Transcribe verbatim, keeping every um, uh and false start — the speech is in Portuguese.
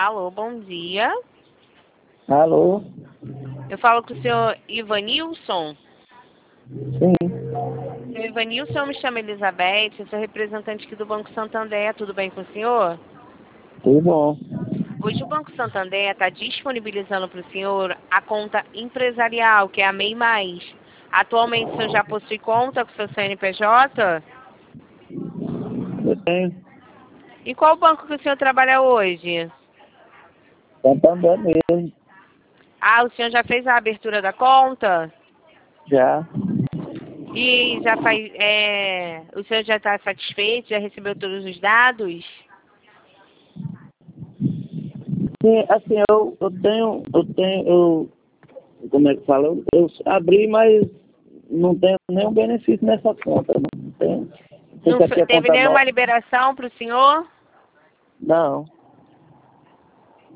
Alô, bom dia. Alô? Eu falo com o senhor Ivanilson. Sim. Senhor Ivanilson, eu me chamo Elizabeth, eu sou representante aqui do Banco Santander. Tudo bem com o senhor? Tudo bom. Hoje o Banco Santander está disponibilizando para o senhor a conta empresarial, que é a M E I Mais. Atualmente o senhor já possui conta com o seu C N P J? Eu tenho. E qual banco que o senhor trabalha hoje? Santander mesmo. Ah, o senhor já fez a abertura da conta? Já. E já faz, é, o senhor já está satisfeito? Já recebeu todos os dados? Sim, assim, eu, eu tenho, eu tenho, eu, como é que fala? Eu, eu abri, mas não tenho nenhum benefício nessa conta. Não tem. Não Isso aqui fe- é teve conta nenhuma nova? liberação para o senhor? Não.